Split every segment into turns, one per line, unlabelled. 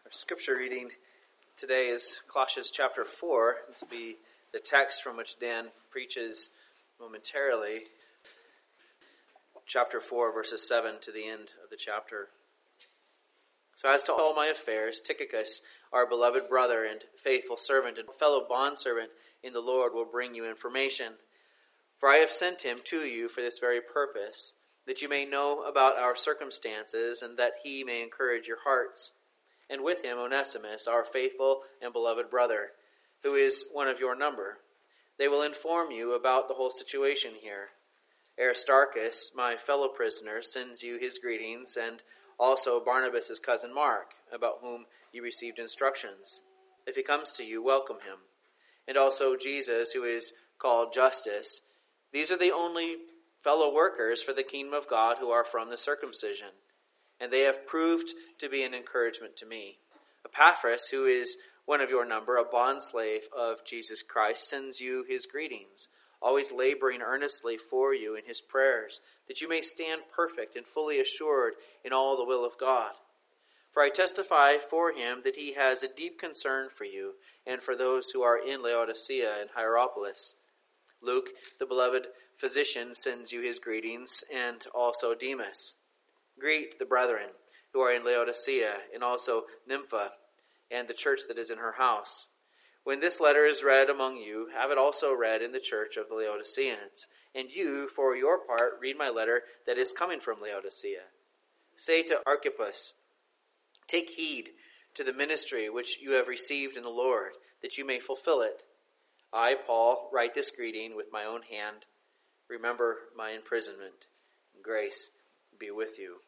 Our scripture reading today is Colossians chapter 4. This will be the text from which Dan preaches momentarily. Chapter 4, verses 7 to the end of the chapter. So as to all my affairs, Tychicus, our beloved brother and faithful servant and fellow bondservant in the Lord, will bring you information. For I have sent him to you for this very purpose, that you may know about our circumstances and that he may encourage your hearts. And with him Onesimus, our faithful and beloved brother, who is one of your number. They will inform you about the whole situation here. Aristarchus, my fellow prisoner, sends you his greetings, and also Barnabas' cousin Mark, about whom you received instructions. If he comes to you, welcome him. And also Jesus, who is called Justus. These are the only fellow workers for the kingdom of God who are from the circumcision, and they have proved to be an encouragement to me. Epaphras, who is one of your number, a bondslave of Jesus Christ, sends you his greetings, always laboring earnestly for you in his prayers, that you may stand perfect and fully assured in all the will of God. For I testify for him that he has a deep concern for you and for those who are in Laodicea and Hierapolis. Luke, the beloved physician, sends you his greetings, and also Demas. Greet the brethren who are in Laodicea, and also Nympha, and the church that is in her house. When this letter is read among you, have it also read in the church of the Laodiceans. And you, for your part, read my letter that is coming from Laodicea. Say to Archippus, take heed to the ministry which you have received in the Lord, that you may fulfill it. I, Paul, write this greeting with my own hand. Remember my imprisonment. Grace be with you.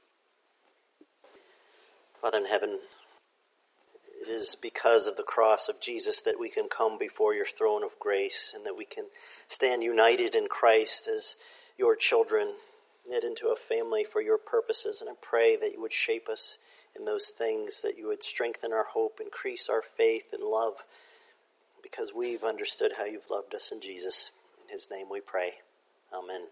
Father in heaven, it is because of the cross of Jesus that we can come before your throne of grace and that we can stand united in Christ as your children, knit into a family for your purposes. And I pray that you would shape us in those things, that you would strengthen our hope, increase our faith and love, because we've understood how you've loved us in Jesus. In his name we pray. Amen.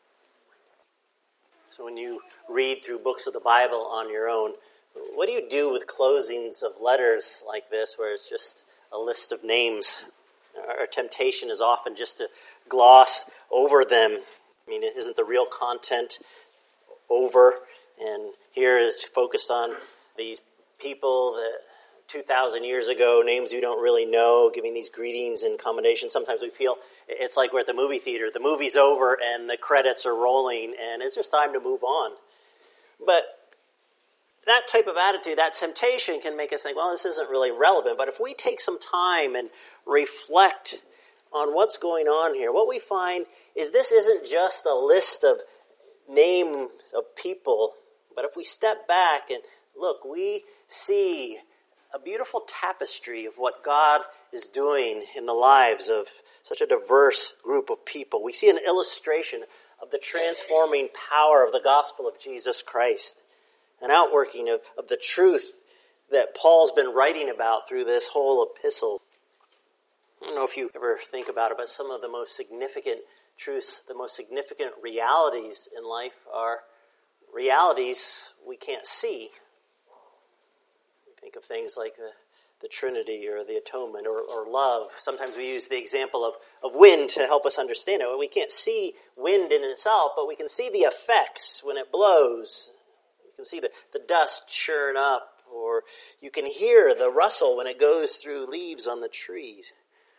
So when you read through books of the Bible on your own, what do you do with closings of letters like this, where it's just a list of names? Our temptation is often just to gloss over them. I mean, isn't the real content over? And here is focused on these people that 2,000 years ago, names you don't really know, giving these greetings and commendations. Sometimes we feel it's like we're at the movie theater. The movie's over and the credits are rolling and it's just time to move on. But that type of attitude, that temptation can make us think, well, this isn't really relevant. But if we take some time and reflect on what's going on here, what we find is this isn't just a list of names of people, but if we step back and look, we see a beautiful tapestry of what God is doing in the lives of such a diverse group of people. We see an illustration of the transforming power of the gospel of Jesus Christ, an outworking of the truth that Paul's been writing about through this whole epistle. I don't know if you ever think about it, but some of the most significant truths, the most significant realities in life are realities we can't see. Think of things like the Trinity or the atonement or love. Sometimes we use the example of wind to help us understand it. We can't see wind in itself, but we can see the effects when it blows. You can see the dust churn up, or you can hear the rustle when it goes through leaves on the trees.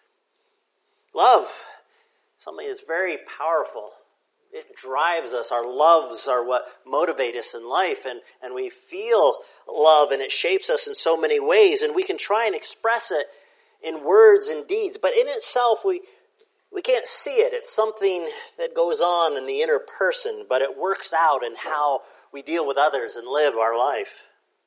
Love, something that's very powerful. It drives us. Our loves are what motivate us in life, and we feel love, and it shapes us in so many ways, and we can try and express it in words and deeds, but in itself we can't see it. It's something that goes on in the inner person, but it works out in how we deal with others and live our life.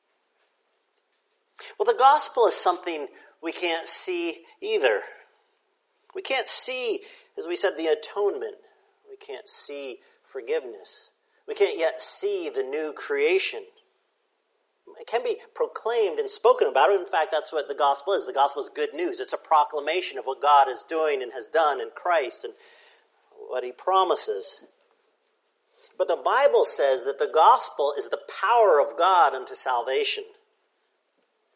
Well, the gospel is something we can't see either. We can't see, as we said, the atonement. We can't see forgiveness. We can't yet see the new creation. It can be proclaimed and spoken about. In fact, that's what the gospel is. The gospel is good news. It's a proclamation of what God is doing and has done in Christ and what he promises. But the Bible says that the gospel is the power of God unto salvation. And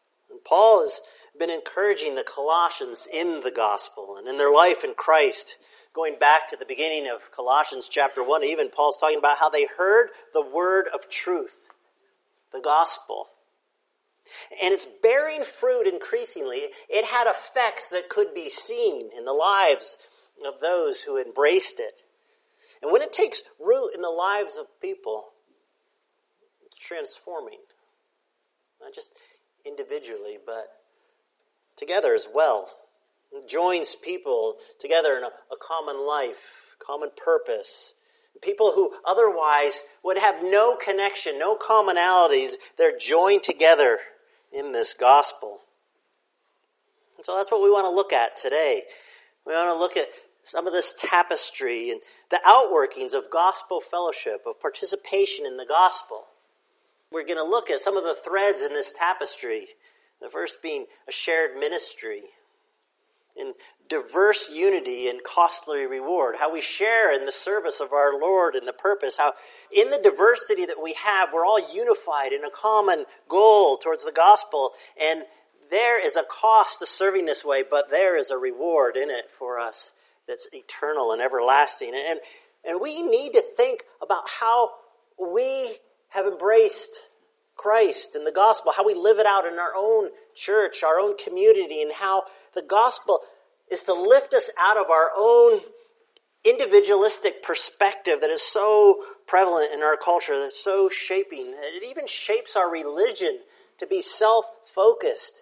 Paul has been encouraging the Colossians in the gospel and in their life in Christ. Going back to the beginning of Colossians chapter 1, even Paul's talking about how they heard the word of truth, the gospel. And it's bearing fruit increasingly. It had effects that could be seen in the lives of those who embraced it. And when it takes root in the lives of people, it's transforming. Not just individually, but together as well. It joins people together in a common life, common purpose. People who otherwise would have no connection, no commonalities, they're joined together in this gospel. And so that's what we want to look at today. We want to look at some of this tapestry and the outworkings of gospel fellowship, of participation in the gospel. We're going to look at some of the threads in this tapestry. The first being a shared ministry, in diverse unity and costly reward. How we share in the service of our Lord and the purpose. How in the diversity that we have, we're all unified in a common goal towards the gospel. And there is a cost to serving this way, but there is a reward in it for us that's eternal and everlasting. And we need to think about how we have embraced Christ and the gospel, how we live it out in our own church, our own community, and how the gospel is to lift us out of our own individualistic perspective that is so prevalent in our culture, that's so shaping, that it even shapes our religion to be self-focused.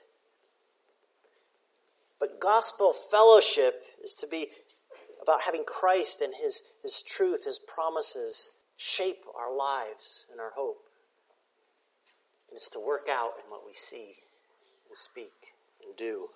But gospel fellowship is to be about having Christ and His truth, His promises shape our lives and our hope. And it's to work out in what we see and speak and do.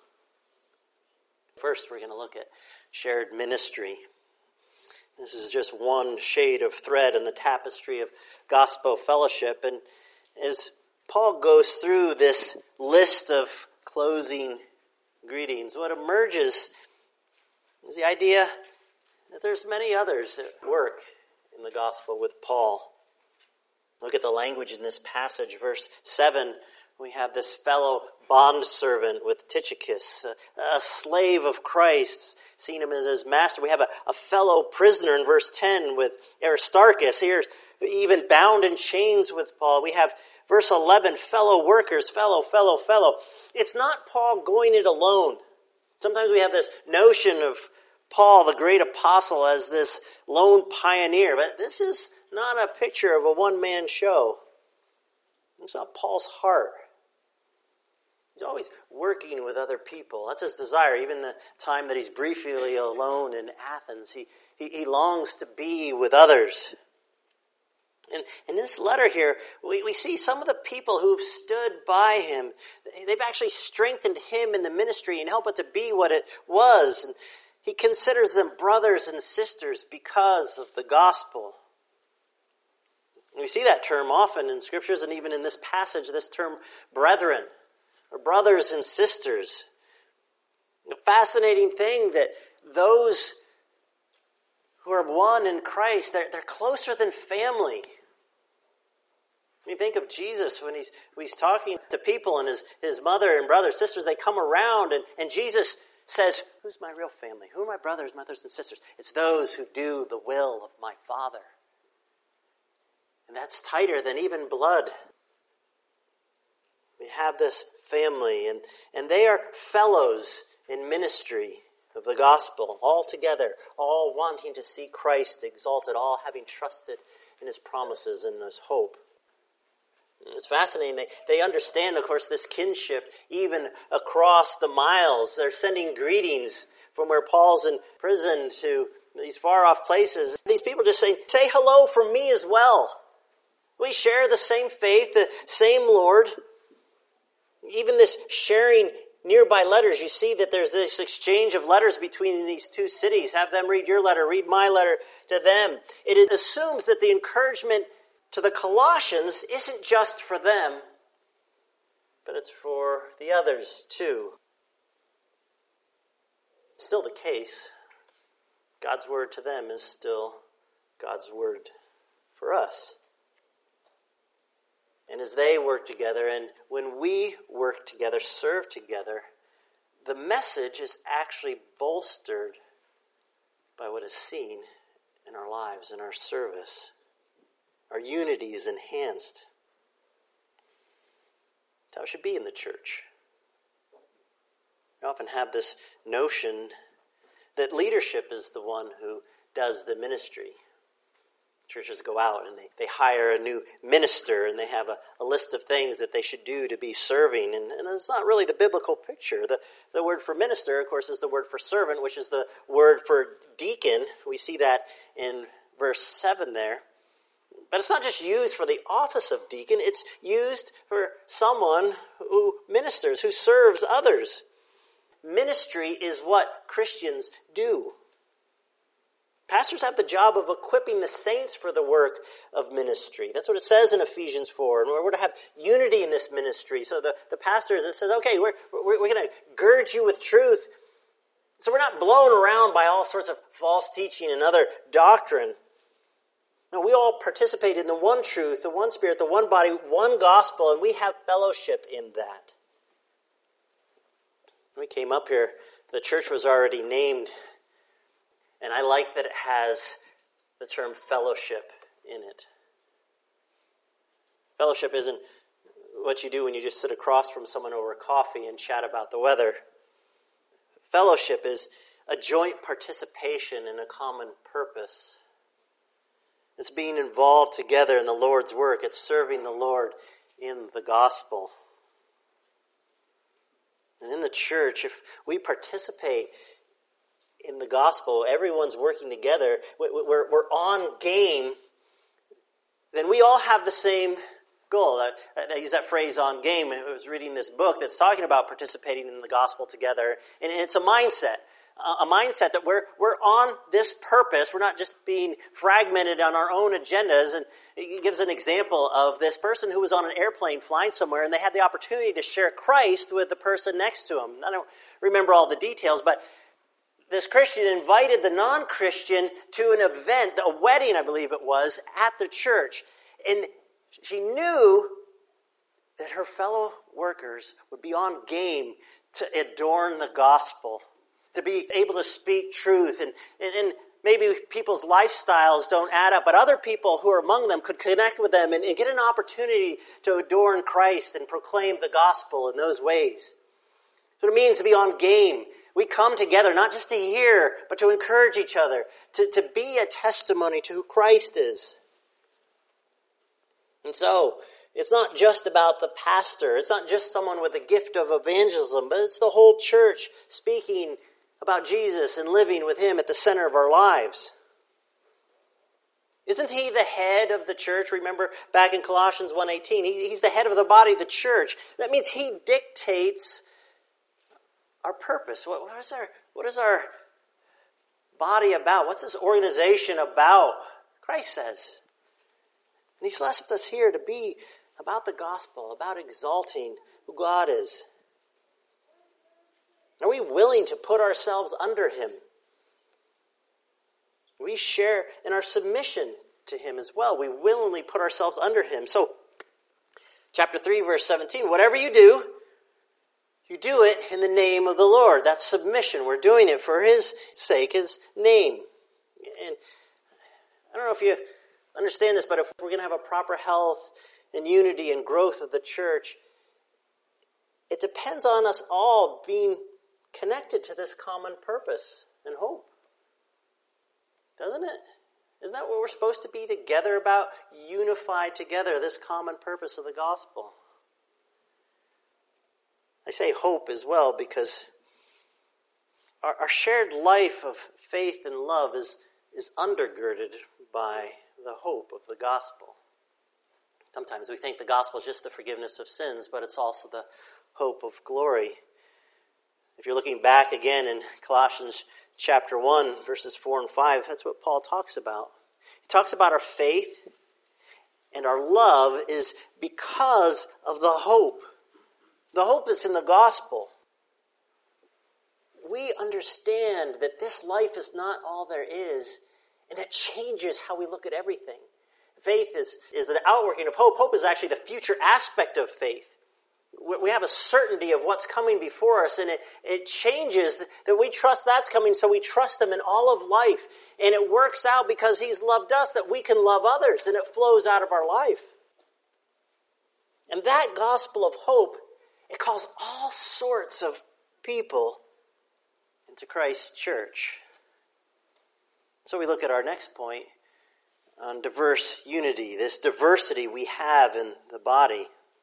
First, we're going to look at shared ministry. This is just one shade of thread in the tapestry of gospel fellowship. And as Paul goes through this list of closing greetings, what emerges is the idea that there's many others at work in the gospel with Paul. Look at the language in this passage. Verse 7, we have this fellow bondservant with Tychicus, a slave of Christ, seeing him as his master. We have a fellow prisoner in verse 10 with Aristarchus, here even bound in chains with Paul. We have verse 11, fellow workers, fellow. It's not Paul going it alone. Sometimes we have this notion of Paul, the great apostle, as this lone pioneer, but this is not a picture of a one-man show. It's not Paul's heart. He's always working with other people. That's his desire. Even the time that he's briefly alone in Athens, he longs to be with others. And in this letter here, we see some of the people who've stood by him. They've actually strengthened him in the ministry and helped it to be what it was. And he considers them brothers and sisters because of the gospel. We see that term often in scriptures, and even in this passage, this term brethren, or brothers and sisters. A fascinating thing that those who are one in Christ, they're closer than family. I mean, think of Jesus when he's talking to people, and his mother and brothers, sisters, they come around, and Jesus says, who's my real family? Who are my brothers, mothers, and sisters? It's those who do the will of my Father. And that's tighter than even blood. We have this family, and they are fellows in ministry of the gospel, all together, all wanting to see Christ exalted, all having trusted in His promises and this hope. And it's fascinating. They understand, of course, this kinship even across the miles. They're sending greetings from where Paul's in prison to these far-off places. These people just say hello from me as well. We share the same faith, the same Lord. Even this sharing nearby letters, you see that there's this exchange of letters between these two cities. Have them read your letter, read my letter to them. It assumes that the encouragement to the Colossians isn't just for them, but it's for the others too. It's still the case. God's word to them is still God's word for us. And as they work together, and when we work together, serve together, the message is actually bolstered by what is seen in our lives, in our service. Our unity is enhanced. That's how it should be in the church. We often have this notion that leadership is the one who does the ministry. Churches go out and they hire a new minister and they have a list of things that they should do to be serving. And it's not really the biblical picture. The word for minister, of course, is the word for servant, which is the word for deacon. We see that in verse 7 there. But it's not just used for the office of deacon. It's used for someone who ministers, who serves others. Ministry is what Christians do. Pastors have the job of equipping the saints for the work of ministry. That's what it says in Ephesians 4. And we're to have unity in this ministry. So the pastors, it says, okay, we're going to gird you with truth. So we're not blown around by all sorts of false teaching and other doctrine. No, we all participate in the one truth, the one spirit, the one body, one gospel, and we have fellowship in that. When we came up here, the church was already named. And I like that it has the term fellowship in it. Fellowship isn't what you do when you just sit across from someone over coffee and chat about the weather. Fellowship is a joint participation in a common purpose. It's being involved together in the Lord's work. It's serving the Lord in the gospel. And in the church, if we participate in the gospel, everyone's working together, we're on game, then we all have the same goal. I use that phrase, on game. I was reading this book that's talking about participating in the gospel together, and it's a mindset that we're on this purpose. We're not just being fragmented on our own agendas. And it gives an example of this person who was on an airplane flying somewhere, and they had the opportunity to share Christ with the person next to him. I don't remember all the details, but this Christian invited the non-Christian to an event, a wedding, I believe it was, at the church. And she knew that her fellow workers would be on game to adorn the gospel, to be able to speak truth. And maybe people's lifestyles don't add up, but other people who are among them could connect with them and get an opportunity to adorn Christ and proclaim the gospel in those ways. That's what it means to be on game. We come together not just to hear, but to encourage each other, to be a testimony to who Christ is. And so, it's not just about the pastor. It's not just someone with the gift of evangelism, but it's the whole church speaking about Jesus and living with Him at the center of our lives. Isn't He the head of the church? Remember back in Colossians 1:18, He's the head of the body of the church. That means He dictates our purpose. What is our body about? What's this organization about? Christ says. And He's left us here to be about the gospel, about exalting who God is. Are we willing to put ourselves under Him? We share in our submission to Him as well. We willingly put ourselves under Him. So, chapter 3, verse 17, whatever you do it in the name of the Lord. That's submission. We're doing it for His sake, His name. And I don't know if you understand this, but if we're going to have a proper health and unity and growth of the church, it depends on us all being connected to this common purpose and hope. Doesn't it? Isn't that what we're supposed to be together about? Unified together, this common purpose of the gospel. I say hope as well because our shared life of faith and love is undergirded by the hope of the gospel. Sometimes we think the gospel is just the forgiveness of sins, but it's also the hope of glory. If you're looking back again in Colossians chapter 1, verses 4 and 5, that's what Paul talks about. He talks about our faith and our love is because of the hope that's in the gospel. We understand that this life is not all there is, and it changes how we look at everything. Faith is the outworking of hope. Hope is actually the future aspect of faith. We have a certainty of what's coming before us, and it changes that we trust that's coming, so we trust Him in all of life. And it works out because He's loved us that we can love others, and it flows out of our life. And that gospel of hope, it calls all sorts of people into Christ's church. So we look at our next point on diverse unity, this diversity we have in the body.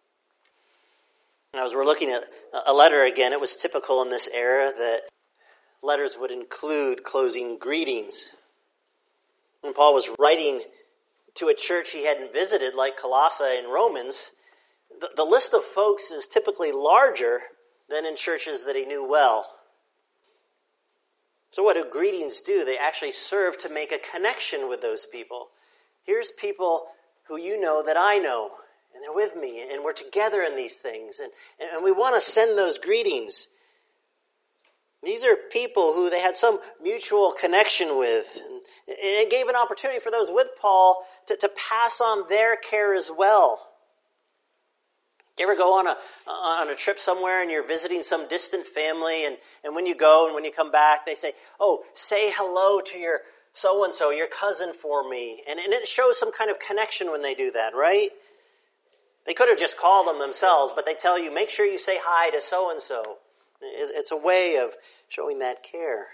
And as we're looking at a letter again, it was typical in this era that letters would include closing greetings. When Paul was writing to a church he hadn't visited, like Colossae and Romans, the list of folks is typically larger than in churches that he knew well. So what do greetings do? They actually serve to make a connection with those people. Here's people who you know that I know, and they're with me, and we're together in these things, and we want to send those greetings. These are people who they had some mutual connection with, and it gave an opportunity for those with Paul to pass on their care as well. You ever go on a trip somewhere and you're visiting some distant family, and when you go and when you come back, they say, "Oh, say hello to your so-and-so, your cousin for me." And it shows some kind of connection when they do that, right? They could have just called them themselves, but they tell you, make sure you say hi to so-and-so. It's a way of showing that care.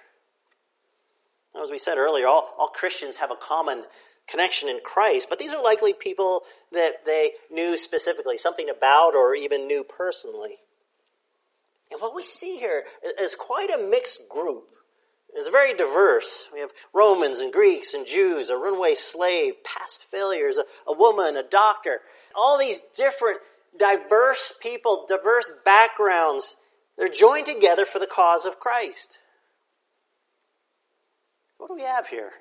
As we said earlier, all Christians have a common connection in Christ, but these are likely people that they knew specifically, something about or even knew personally. And what we see here is quite a mixed group. It's very diverse. We have Romans and Greeks and Jews, a runaway slave, past failures, a woman, a doctor. All these different, diverse people, diverse backgrounds, they're joined together for the cause of Christ. What do we have here?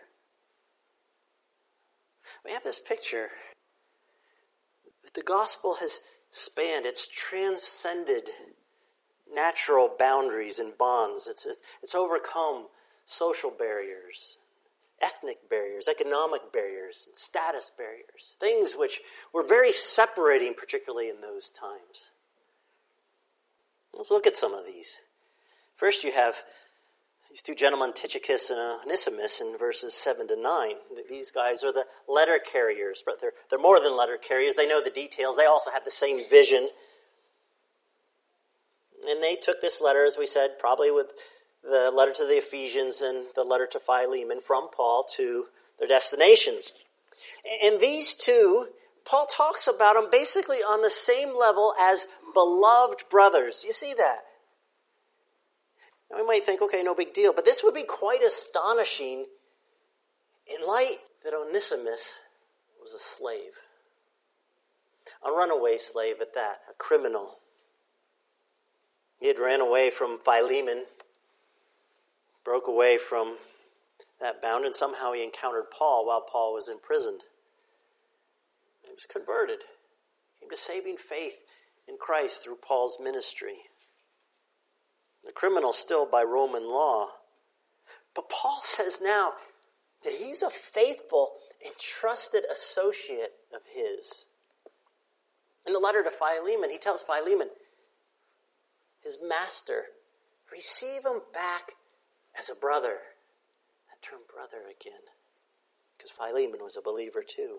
We have this picture that the gospel has spanned, it's transcended natural boundaries and bonds. It's overcome social barriers, ethnic barriers, economic barriers, and status barriers, things which were very separating, particularly in those times. Let's look at some of these. First, you have these two gentlemen, Tychicus and Onesimus, in verses 7 to 9. These guys are the letter carriers, but they're more than letter carriers. They know the details. They also have the same vision. And they took this letter, as we said, probably with the letter to the Ephesians and the letter to Philemon from Paul to their destinations. And these two, Paul talks about them basically on the same level as beloved brothers. You see that? Now we might think, okay, no big deal. But this would be quite astonishing in light that Onesimus was a slave. A runaway slave at that, a criminal. He had ran away from Philemon, broke away from that bound, and somehow he encountered Paul while Paul was imprisoned. He was converted. Came to saving faith in Christ through Paul's ministry. The criminal still by Roman law. But Paul says now that he's a faithful and trusted associate of his. In the letter to Philemon, he tells Philemon, his master, receive him back as a brother. That term brother again. Because Philemon was a believer too.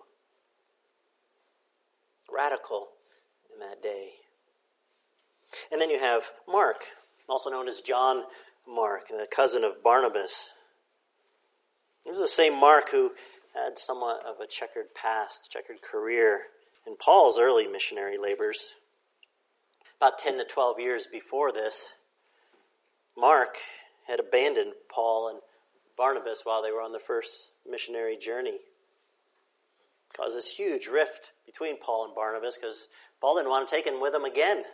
Radical in that day. And then you have Mark, also known as John Mark, the cousin of Barnabas. This is the same Mark who had somewhat of a checkered past, checkered career in Paul's early missionary labors. About 10 to 12 years before this, Mark had abandoned Paul and Barnabas while they were on the first missionary journey. It caused this huge rift between Paul and Barnabas because Paul didn't want to take him with him again.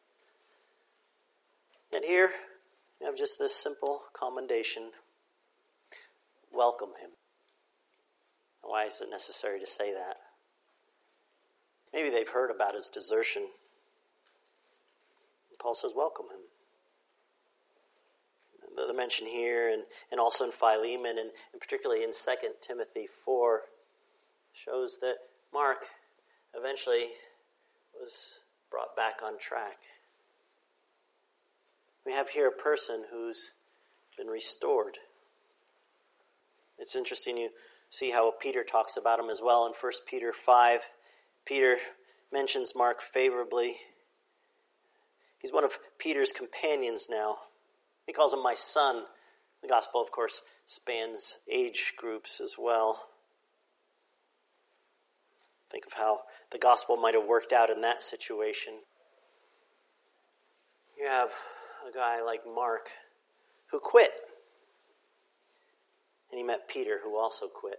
And here, you have just this simple commendation. Welcome him. Why is it necessary to say that? Maybe they've heard about his desertion. And Paul says, welcome him. The mention here and also in Philemon and particularly in 2 Timothy 4 shows that Mark eventually was brought back on track. We have here a person who's been restored. It's interesting, you see how Peter talks about him as well in 1 Peter 5. Peter mentions Mark favorably. He's one of Peter's companions now. He calls him my son. The gospel, of course, spans age groups as well. Think of how the gospel might have worked out in that situation. You have a guy like Mark who quit. And he met Peter, who also quit.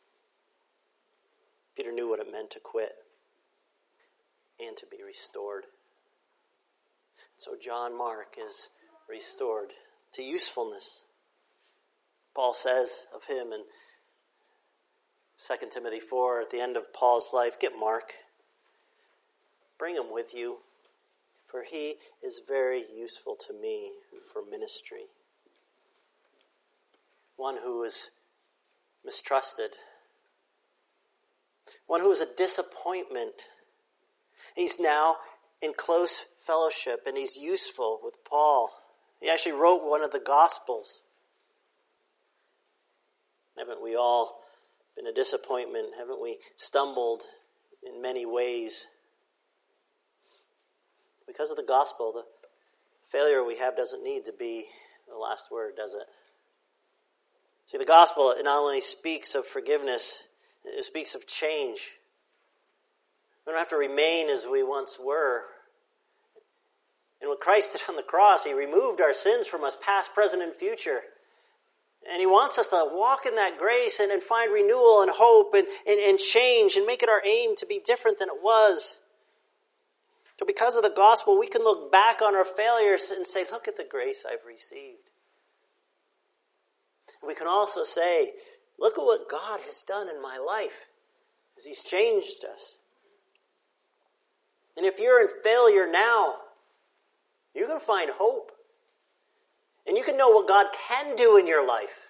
Peter knew what it meant to quit and to be restored. So John Mark is restored to usefulness. Paul says of him in 2 Timothy 4, at the end of Paul's life, get Mark, bring him with you, for he is very useful to me for ministry. One who was mistrusted. One who was a disappointment. He's now in close fellowship and he's useful with Paul. He actually wrote one of the Gospels. Haven't we all been a disappointment? Haven't we stumbled in many ways? Because of the gospel, the failure we have doesn't need to be the last word, does it? See, the gospel, it not only speaks of forgiveness, it speaks of change. We don't have to remain as we once were. And what Christ did on the cross, he removed our sins from us, past, present, and future. And he wants us to walk in that grace and find renewal and hope and change and make it our aim to be different than it was. So because of the gospel, we can look back on our failures and say, look at the grace I've received. And we can also say, look at what God has done in my life as he's changed us. And if you're in failure now, you can find hope. And you can know what God can do in your life.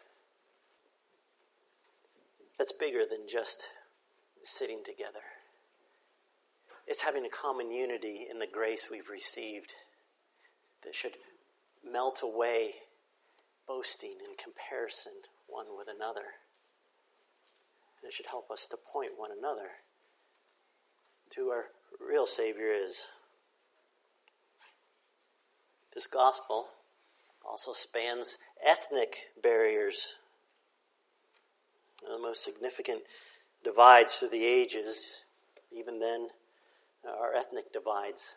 That's bigger than just sitting together. It's having a common unity in the grace we've received that should melt away boasting and comparison one with another. And it should help us to point one another to who our real Savior is. This gospel also spans ethnic barriers. One of the most significant divides through the ages, even then, are ethnic divides.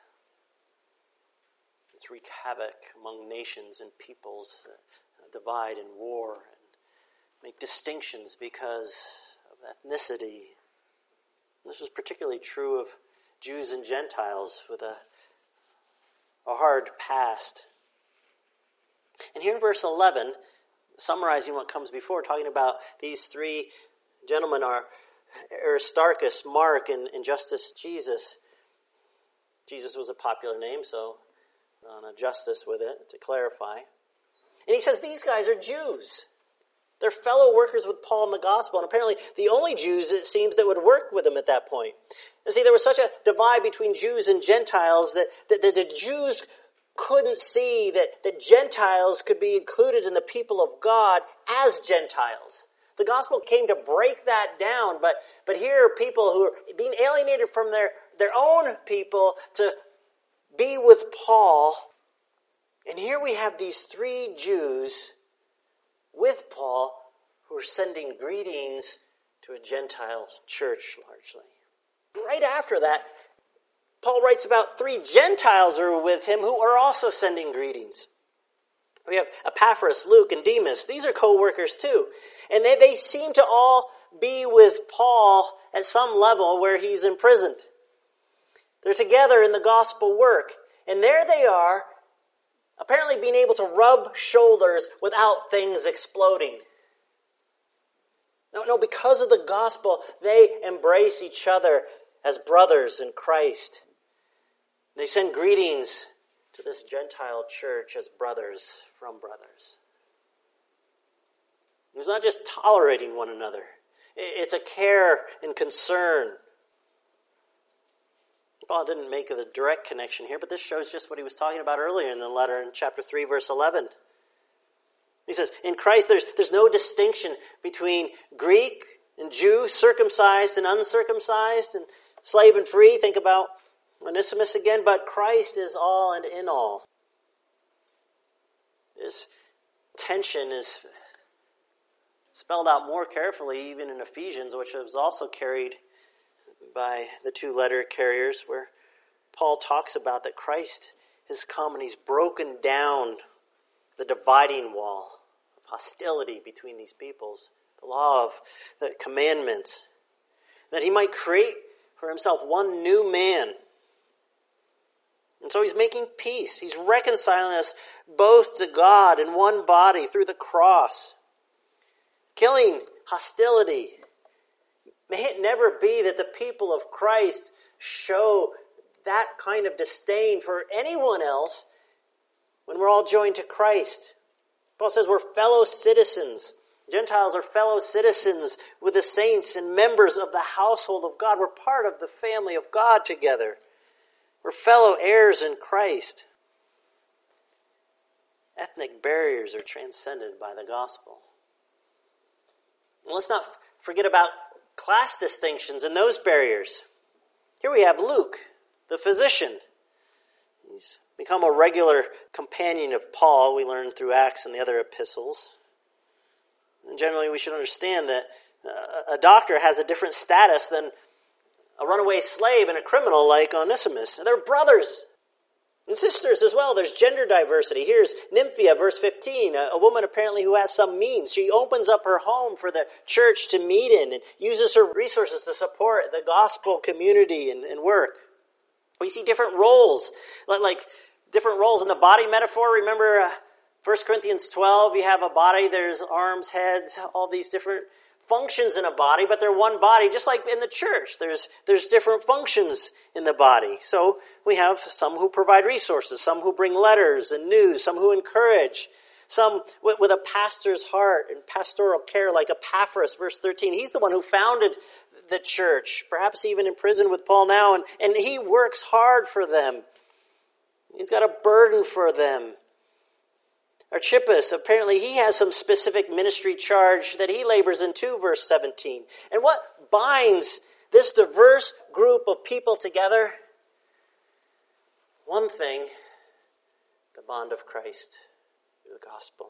It's wreaked havoc among nations and peoples that divide in war and make distinctions because of ethnicity. This was particularly true of Jews and Gentiles with a hard past. And here in verse 11, summarizing what comes before, talking about these three gentlemen are Aristarchus, Mark, and Justus Jesus. Jesus was a popular name, so on a Justus with it to clarify. And he says these guys are Jews. They're fellow workers with Paul in the gospel, and apparently the only Jews, it seems, that would work with him at that point. And see, there was such a divide between Jews and Gentiles that the Jews couldn't see that Gentiles could be included in the people of God as Gentiles. The gospel came to break that down, but here are people who are being alienated from their own people to be with Paul. And here we have these three Jews with Paul who are sending greetings to a Gentile church largely. Right after that, Paul writes about three Gentiles who are with him who are also sending greetings. We have Epaphras, Luke, and Demas. These are co-workers too. And they seem to all be with Paul at some level where he's imprisoned. They're together in the gospel work. And there they are, apparently being able to rub shoulders without things exploding. No, because of the gospel, they embrace each other as brothers in Christ. They send greetings to this Gentile church as brothers from brothers. It's not just tolerating one another. It's a care and concern. Paul didn't make the direct connection here, but this shows just what he was talking about earlier in the letter in chapter 3, verse 11. He says, in Christ there's no distinction between Greek and Jew, circumcised and uncircumcised, and slave and free. Think about Onesimus again, but Christ is all and in all. This tension is spelled out more carefully even in Ephesians, which was also carried by the two letter carriers, where Paul talks about that Christ has come and he's broken down the dividing wall of hostility between these peoples, the law of the commandments, that he might create for himself one new man. And so he's making peace. He's reconciling us both to God in one body through the cross, killing hostility. May it never be that the people of Christ show that kind of disdain for anyone else when we're all joined to Christ. Paul says we're fellow citizens. Gentiles are fellow citizens with the saints and members of the household of God. We're part of the family of God together. We're fellow heirs in Christ. Ethnic barriers are transcended by the gospel. And let's not forget about class distinctions and those barriers. Here we have Luke, the physician. He's become a regular companion of Paul, we learn through Acts and the other epistles. And generally we should understand that a doctor has a different status than a runaway slave and a criminal like Onesimus. And they're brothers and sisters as well. There's gender diversity. Here's Nymphia, verse 15, a woman apparently who has some means. She opens up her home for the church to meet in and uses her resources to support the gospel community and work. We see different roles, like different roles in the body metaphor. Remember 1 Corinthians 12, you have a body, there's arms, heads, all these different functions in a body, but they're one body, just like in the church. There's different functions in the body. So we have some who provide resources, some who bring letters and news, some who encourage, some with a pastor's heart and pastoral care, like Epaphras, verse 13. He's the one who founded the church, perhaps even in prison with Paul now, and he works hard for them. He's got a burden for them. Archippus, apparently he has some specific ministry charge that he labors in too, verse 17. And what binds this diverse group of people together? One thing, the bond of Christ through the gospel.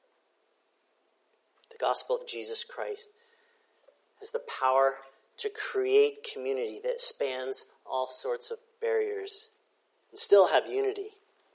The gospel of Jesus Christ has the power to create community that spans all sorts of barriers and still have unity.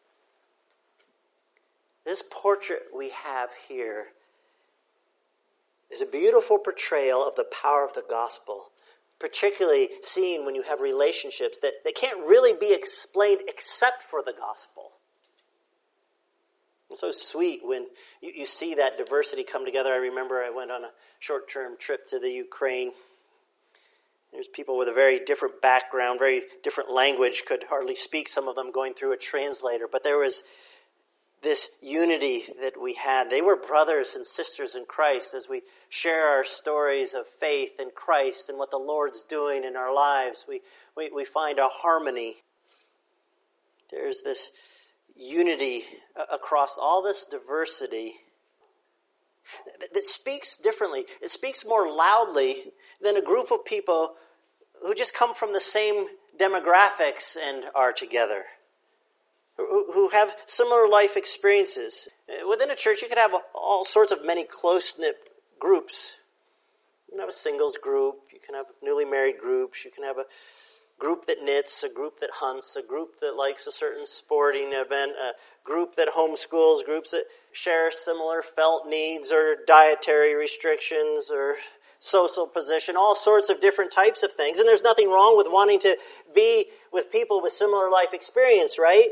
This portrait we have here is a beautiful portrayal of the power of the gospel, particularly seen when you have relationships that can't really be explained except for the gospel. It's so sweet when you see that diversity come together. I remember I went on a short-term trip to the Ukraine. There's people with a very different background, very different language, could hardly speak, some of them going through a translator, but there was this unity that we had. They were brothers and sisters in Christ as we share our stories of faith in Christ and what the Lord's doing in our lives. We find a harmony. There's this unity across all this diversity that speaks differently. It speaks more loudly than a group of people who just come from the same demographics and are together, who have similar life experiences. Within a church, you could have all sorts of many close-knit groups. You can have a singles group, you can have newly married groups, you can have a group that knits, a group that hunts, a group that likes a certain sporting event, a group that homeschools, groups that share similar felt needs or dietary restrictions or social position, all sorts of different types of things. And there's nothing wrong with wanting to be with people with similar life experience, right?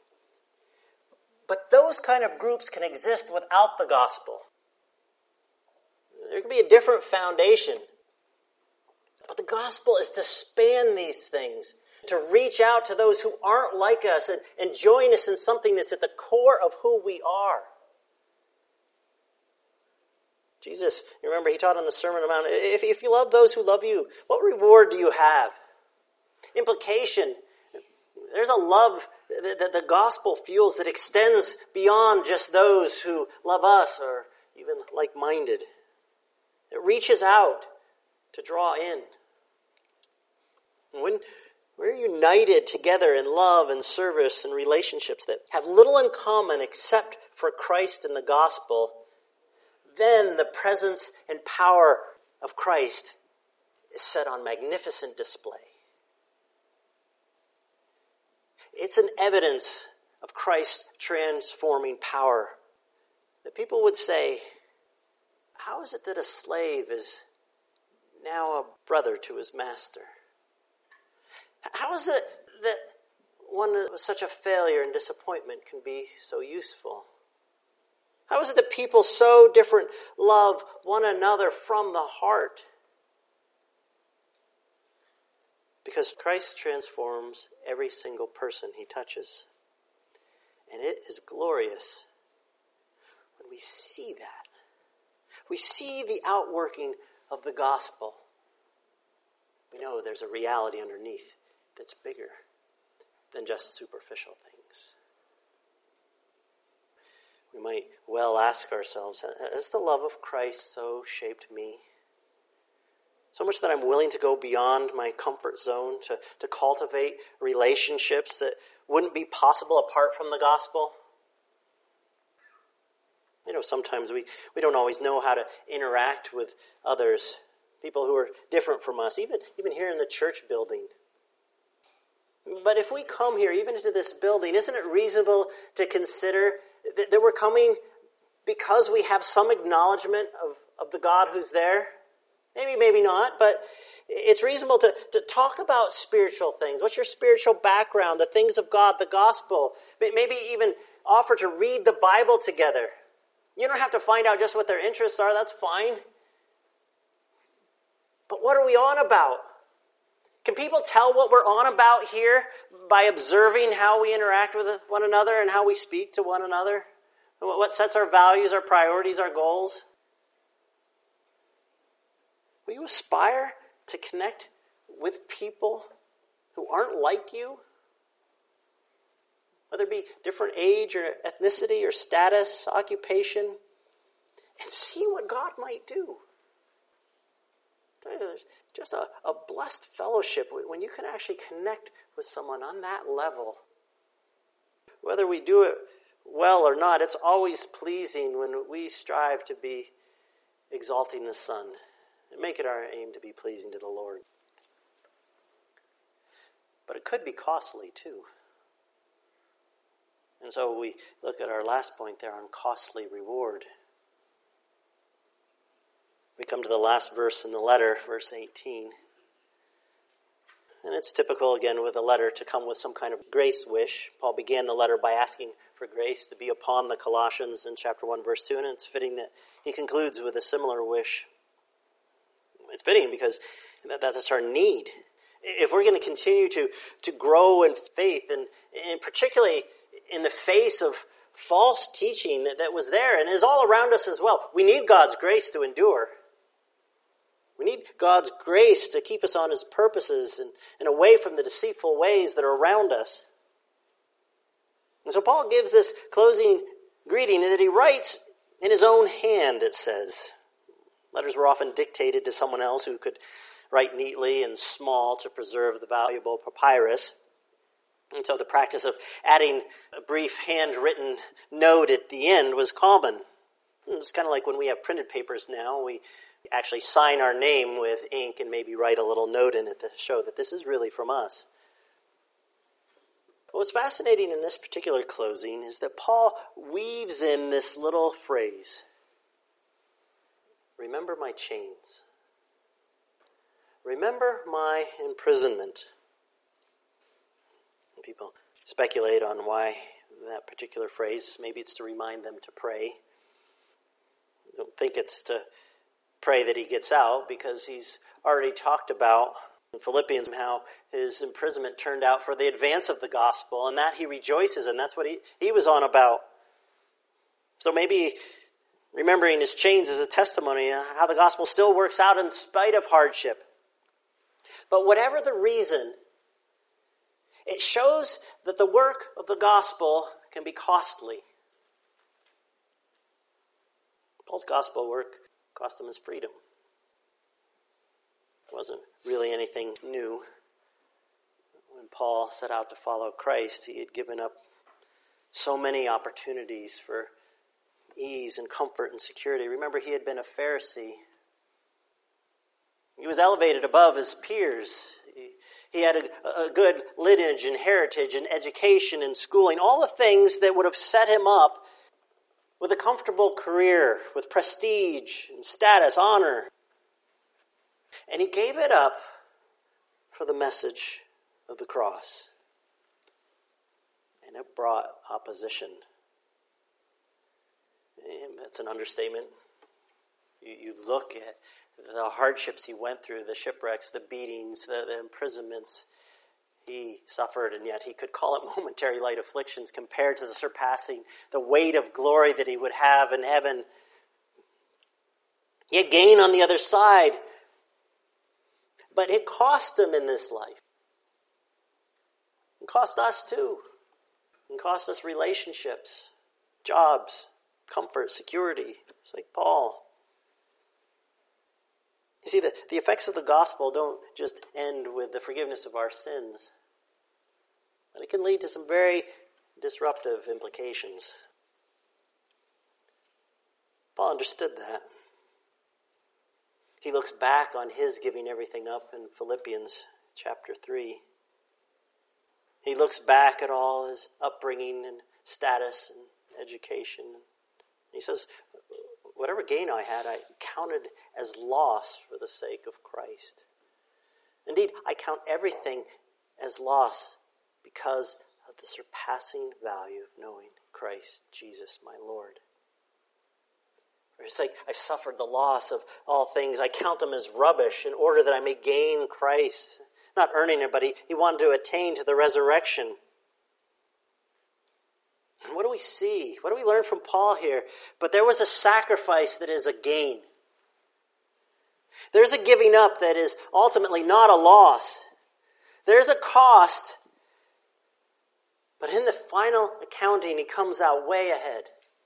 But those kind of groups can exist without the gospel. There can be a different foundation. But the gospel is to span these things, to reach out to those who aren't like us and join us in something that's at the core of who we are. Jesus, you remember, he taught on the Sermon on the Mount, if you love those who love you, what reward do you have? Implication There's a love that the gospel fuels that extends beyond just those who love us or even like-minded. It reaches out to draw in. And when we're united together in love and service and relationships that have little in common except for Christ and the gospel, then the presence and power of Christ is set on magnificent display. It's an evidence of Christ's transforming power that people would say, how is it that a slave is now a brother to his master? How is it that one with such a failure and disappointment can be so useful? How is it that people so different love one another from the heart? Because Christ transforms every single person he touches. And it is glorious when we see that. We see the outworking of the gospel. We know there's a reality underneath that's bigger than just superficial things. We might well ask ourselves, has the love of Christ so shaped me? So much that I'm willing to go beyond my comfort zone to cultivate relationships that wouldn't be possible apart from the gospel? You know, sometimes we don't always know how to interact with others, people who are different from us, even here in the church building. But if we come here, even into this building, isn't it reasonable to consider that we're coming because we have some acknowledgement of the God who's there? Maybe, maybe not, but it's reasonable to talk about spiritual things. What's your spiritual background, the things of God, the gospel? Maybe even offer to read the Bible together. You don't have to find out just what their interests are, that's fine. But what are we on about? Can people tell what we're on about here by observing how we interact with one another and how we speak to one another? What sets our values, our priorities, our goals? Will you aspire to connect with people who aren't like you? Whether it be different age or ethnicity or status, occupation, and see what God might do. There's just a blessed fellowship when you can actually connect with someone on that level. Whether we do it well or not, it's always pleasing when we strive to be exalting the Son. And make it our aim to be pleasing to the Lord. But it could be costly too. And so we look at our last point there on costly reward. We come to the last verse in the letter, verse 18. And it's typical, again, with a letter to come with some kind of grace wish. Paul began the letter by asking for grace to be upon the Colossians in chapter 1, verse 2. And it's fitting that he concludes with a similar wish. It's fitting because that's our need. If we're going to continue to grow in faith, and particularly in the face of false teaching that was there and is all around us as well, we need God's grace to endure. We need God's grace to keep us on his purposes and away from the deceitful ways that are around us. And so Paul gives this closing greeting that he writes in his own hand, it says. Letters were often dictated to someone else who could write neatly and small to preserve the valuable papyrus. And so the practice of adding a brief handwritten note at the end was common. It's kind of like when we have printed papers now. We actually sign our name with ink and maybe write a little note in it to show that this is really from us. But what's fascinating in this particular closing is that Paul weaves in this little phrase. Remember my chains. Remember my imprisonment. And people speculate on why that particular phrase. Maybe it's to remind them to pray. I don't think it's to pray that he gets out, because he's already talked about in Philippians how his imprisonment turned out for the advance of the gospel, and that he rejoices, and that's what he was on about. So maybe remembering his chains is a testimony of how the gospel still works out in spite of hardship. But whatever the reason, It shows that the work of the gospel can be costly. Paul's gospel work cost him his freedom. It wasn't really anything new. When Paul set out to follow Christ, he had given up so many opportunities for ease and comfort and security. Remember, he had been a Pharisee. He was elevated above his peers. He had a good lineage and heritage and education and schooling, all the things that would have set him up with a comfortable career, with prestige and status, honor. And he gave it up for the message of the cross. And it brought opposition. And that's an understatement. You look at the hardships he went through, the shipwrecks, the beatings, the imprisonments he suffered, and yet he could call it momentary light afflictions compared to the surpassing, the weight of glory that he would have in heaven. He had gain on the other side, but it cost him in this life. It cost us too. It cost us relationships, jobs, comfort, security. It's like Paul. You see, the effects of the gospel don't just end with the forgiveness of our sins, but it can lead to some very disruptive implications. Paul understood that. He looks back on his giving everything up in Philippians chapter 3. He looks back at all his upbringing and status and education. He says, whatever gain I had, I counted as loss for the sake of Christ. Indeed, I count everything as loss because of the surpassing value of knowing Christ Jesus my Lord. It's like I've suffered the loss of all things. I count them as rubbish in order that I may gain Christ. Not earning it, but he wanted to attain to the resurrection. And what do we see? What do we learn from Paul here? But there was a sacrifice that is a gain. There's a giving up that is ultimately not a loss. There's a cost, but in the final accounting, he comes out way ahead.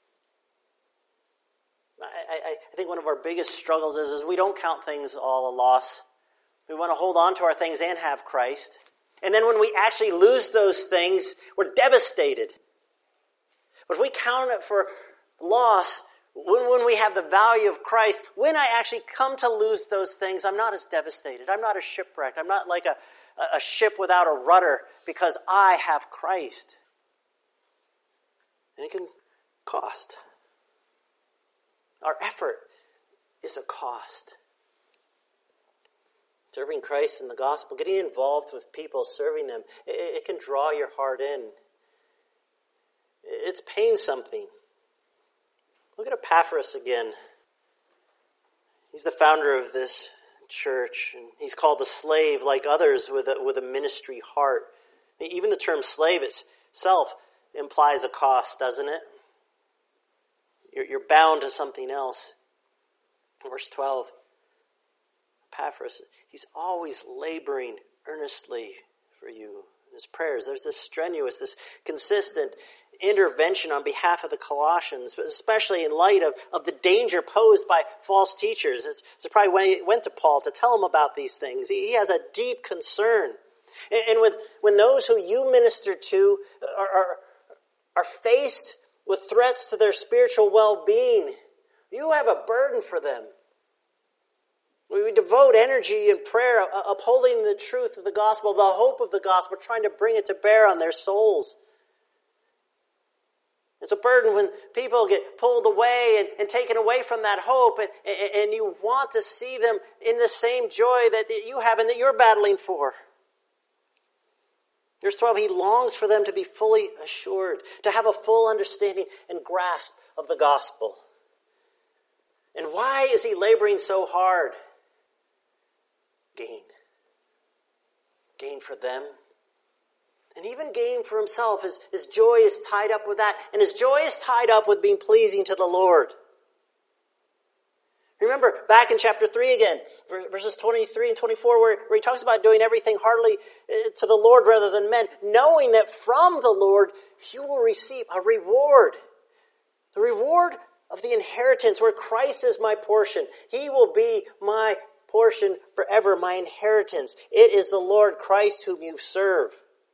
I think one of our biggest struggles is we don't count things all a loss. We want to hold on to our things and have Christ. And then when we actually lose those things, we're devastated. But if we count it for loss, when we have the value of Christ, when I actually come to lose those things, I'm not as devastated. I'm not as shipwrecked. I'm not like a ship without a rudder because I have Christ. And it can cost. Our effort is a cost. Serving Christ in the gospel, getting involved with people, serving them, it can draw your heart in. It's paying something. Look at Epaphras again. He's the founder of this church, and he's called the slave like others with a ministry heart. Even the term slave itself implies a cost, doesn't it? You're bound to something else. Verse 12. Epaphras, he's always laboring earnestly for you. In his prayers, there's this strenuous, this consistent intervention on behalf of the Colossians, but especially in light of the danger posed by false teachers. It's probably when he went to Paul to tell him about these things. He has a deep concern. And when those who you minister to are faced with threats to their spiritual well-being, you have a burden for them. We devote energy in prayer, upholding the truth of the gospel, the hope of the gospel, trying to bring it to bear on their souls. It's a burden when people get pulled away and taken away from that hope, and you want to see them in the same joy that you have and that you're battling for. Verse 12, he longs for them to be fully assured, to have a full understanding and grasp of the gospel. And why is he laboring so hard? Gain. Gain for them. And even gain for himself. His joy is tied up with that. And his joy is tied up with being pleasing to the Lord. Remember, back in chapter 3 again, verses 23 and 24, where he talks about doing everything heartily to the Lord rather than men, knowing that from the Lord you will receive a reward. The reward of the inheritance where Christ is my portion. He will be my portion forever, my inheritance. It is the Lord Christ whom you serve.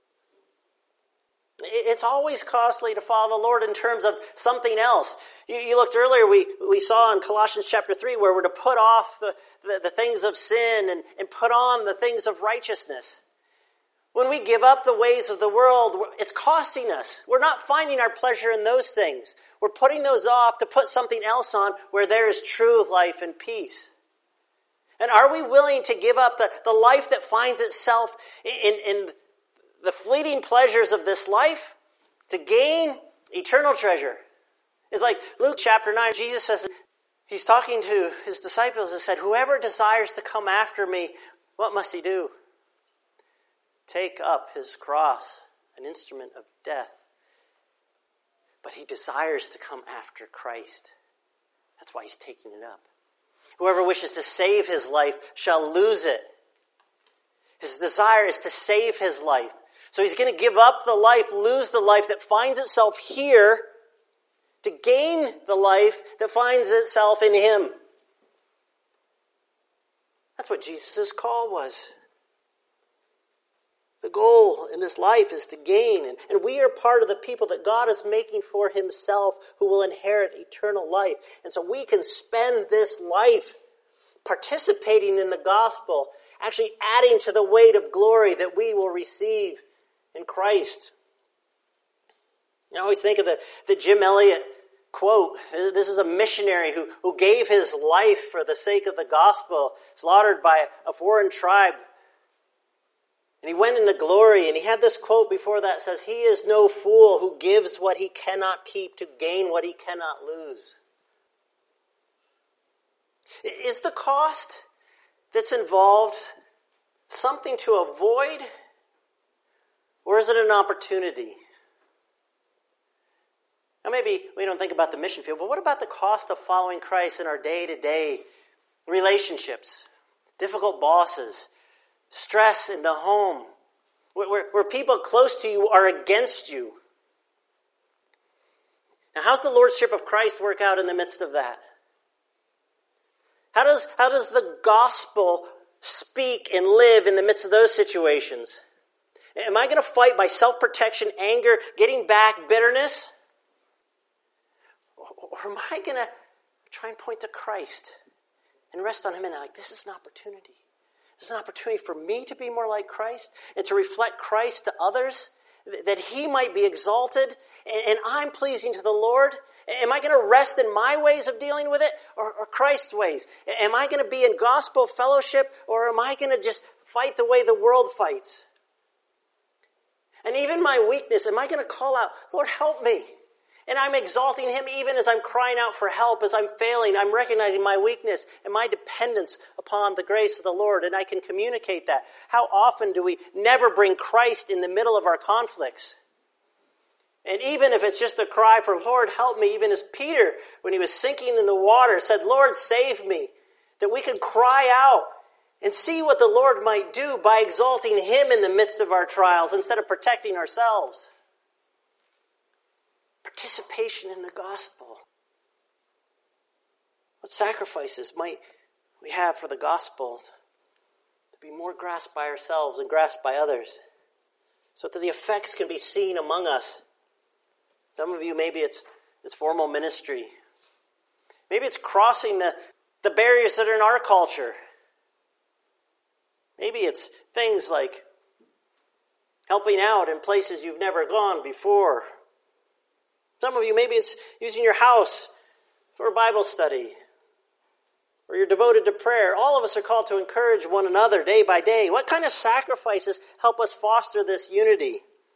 It's always costly to follow the Lord in terms of something else. You looked earlier, we saw in Colossians chapter 3 where we're to put off the things of sin and put on the things of righteousness. When we give up the ways of the world, it's costing us. We're not finding our pleasure in those things. We're putting those off to put something else on where there is true life and peace. And are we willing to give up the life that finds itself in the fleeting pleasures of this life to gain eternal treasure? It's like Luke chapter 9, Jesus says, he's talking to his disciples and said, whoever desires to come after me, what must he do? Take up his cross, an instrument of death. But he desires to come after Christ. That's why he's taking it up. Whoever wishes to save his life shall lose it. His desire is to save his life. So he's going to give up the life, lose the life that finds itself here to gain the life that finds itself in him. That's what Jesus' call was. The goal in this life is to gain. And we are part of the people that God is making for himself who will inherit eternal life. And so we can spend this life participating in the gospel, actually adding to the weight of glory that we will receive in Christ. I always think of the Jim Elliot quote. This is a missionary who gave his life for the sake of the gospel, slaughtered by a foreign tribe. And he went into glory, and he had this quote before that says, "He is no fool who gives what he cannot keep to gain what he cannot lose." Is the cost that's involved something to avoid, or is it an opportunity? Now maybe we don't think about the mission field, but what about the cost of following Christ in our day-to-day relationships? Difficult bosses, stress in the home, where people close to you are against you. Now, how's the lordship of Christ work out in the midst of that? How does the gospel speak and live in the midst of those situations? Am I going to fight by self-protection, anger, getting back, bitterness? Or am I going to try and point to Christ and rest on him and like, this is an opportunity. This is an opportunity for me to be more like Christ and to reflect Christ to others, that he might be exalted and I'm pleasing to the Lord. Am I going to rest in my ways of dealing with it or Christ's ways? Am I going to be in gospel fellowship or am I going to just fight the way the world fights? And even my weakness, am I going to call out, Lord, help me? And I'm exalting him even as I'm crying out for help, as I'm failing. I'm recognizing my weakness and my dependence upon the grace of the Lord, and I can communicate that. How often do we never bring Christ in the middle of our conflicts? And even if it's just a cry for, Lord, help me, even as Peter, when he was sinking in the water, said, Lord, save me, that we could cry out and see what the Lord might do by exalting him in the midst of our trials instead of protecting ourselves. Participation in the gospel. What sacrifices might we have for the gospel to be more grasped by ourselves and grasped by others so that the effects can be seen among us? Some of you, maybe it's formal ministry. Maybe it's crossing the barriers that are in our culture. Maybe it's things like helping out in places you've never gone before. Some of you, maybe it's using your house for a Bible study, or you're devoted to prayer. All of us are called to encourage one another day by day. What kind of sacrifices help us foster this unity?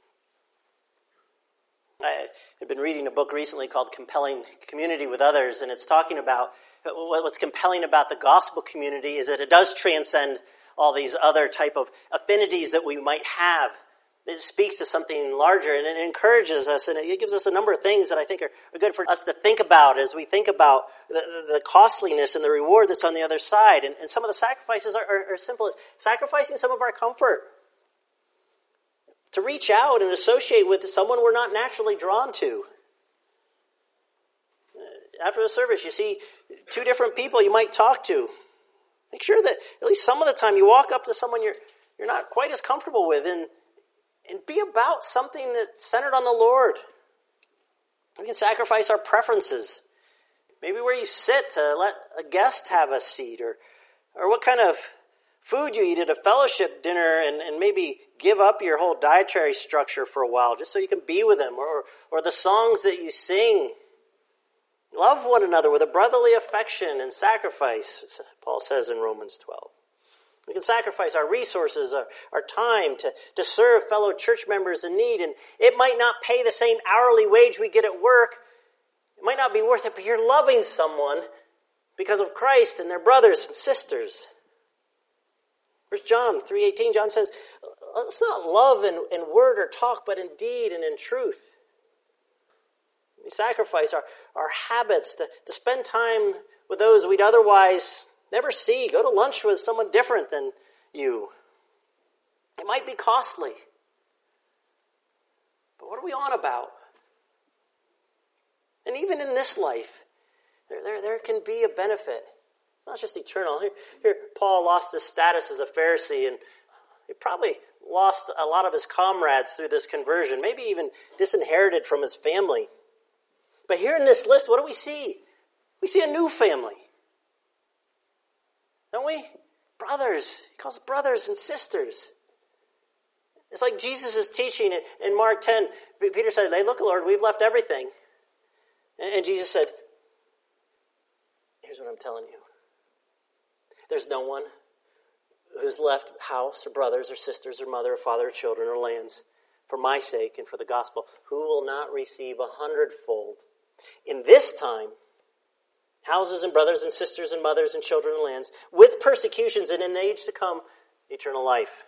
I have been reading a book recently called Compelling Community with Others, and it's talking about what's compelling about the gospel community is that it does transcend all these other type of affinities that we might have. It speaks to something larger, and it encourages us, and it gives us a number of things that I think are good for us to think about as we think about the costliness and the reward that's on the other side. And some of the sacrifices are simple as sacrificing some of our comfort to reach out and associate with someone we're not naturally drawn to. After the service, you see two different people you might talk to. Make sure that at least some of the time you walk up to someone you're not quite as comfortable with, and be about something that's centered on the Lord. We can sacrifice our preferences. Maybe where you sit to let a guest have a seat, or what kind of food you eat at a fellowship dinner, and maybe give up your whole dietary structure for a while just so you can be with them, or the songs that you sing. Love one another with a brotherly affection and sacrifice, Paul says in Romans 12. We can sacrifice our resources, our time to serve fellow church members in need. And it might not pay the same hourly wage we get at work. It might not be worth it, but you're loving someone because of Christ and their brothers and sisters. 1 John 3:18, John says, let's not love in word or talk, but in deed and in truth. We sacrifice our habits to spend time with those we'd otherwise never see. Go to lunch with someone different than you. It might be costly. But what are we on about? And even in this life, there can be a benefit. Not just eternal. Here Paul lost his status as a Pharisee, and he probably lost a lot of his comrades through this conversion, maybe even disinherited from his family. But here in this list, what do we see? We see a new family. Don't we? Brothers. He calls brothers and sisters. It's like Jesus is teaching it in Mark 10. Peter said, "Hey, look, Lord, we've left everything." And Jesus said, "Here's what I'm telling you. There's no one who's left house or brothers or sisters or mother or father or children or lands for my sake and for the gospel who will not receive 100-fold in this time, houses and brothers and sisters and mothers and children and lands, with persecutions, and in the age to come, eternal life."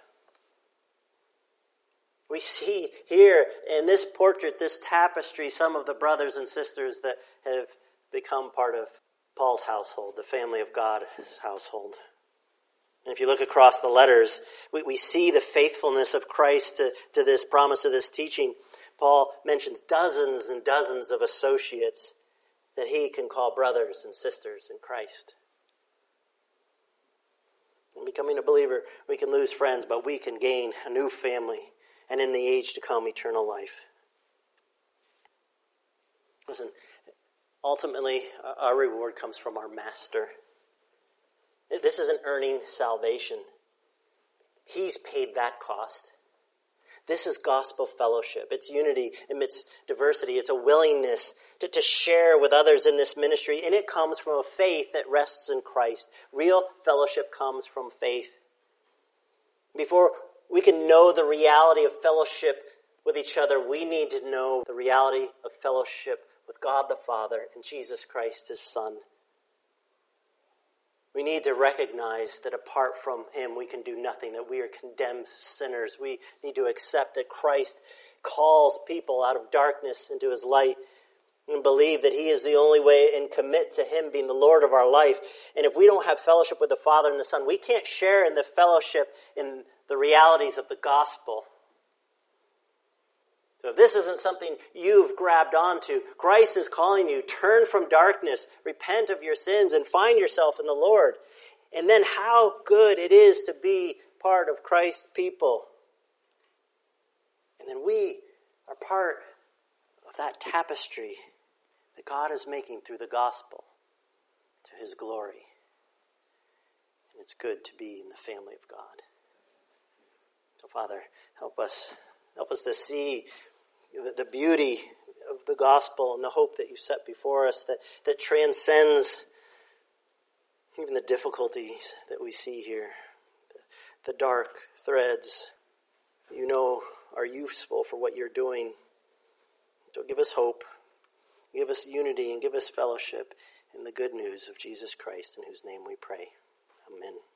We see here in this portrait, this tapestry, some of the brothers and sisters that have become part of Paul's household, the family of God's household. And if you look across the letters, we see the faithfulness of Christ to this promise of this teaching. Paul mentions dozens and dozens of associates that he can call brothers and sisters in Christ. In becoming a believer, we can lose friends, but we can gain a new family, and in the age to come, eternal life. Listen, ultimately, our reward comes from our Master. This isn't earning salvation. He's paid that cost. This is gospel fellowship. It's unity amidst diversity. It's a willingness to share with others in this ministry, and it comes from a faith that rests in Christ. Real fellowship comes from faith. Before we can know the reality of fellowship with each other, we need to know the reality of fellowship with God the Father and Jesus Christ, His Son. We need to recognize that apart from Him, we can do nothing, that we are condemned sinners. We need to accept that Christ calls people out of darkness into His light, and believe that He is the only way, and commit to Him being the Lord of our life. And if we don't have fellowship with the Father and the Son, we can't share in the fellowship in the realities of the gospel. So if this isn't something you've grabbed onto, Christ is calling you, turn from darkness, repent of your sins, and find yourself in the Lord. And then how good it is to be part of Christ's people. And then we are part of that tapestry that God is making through the gospel to His glory. And it's good to be in the family of God. So Father, help us to see the beauty of the gospel and the hope that you set before us that transcends even the difficulties that we see here. The dark threads, you know, are useful for what you're doing. So give us hope, give us unity, and give us fellowship in the good news of Jesus Christ, in whose name we pray. Amen.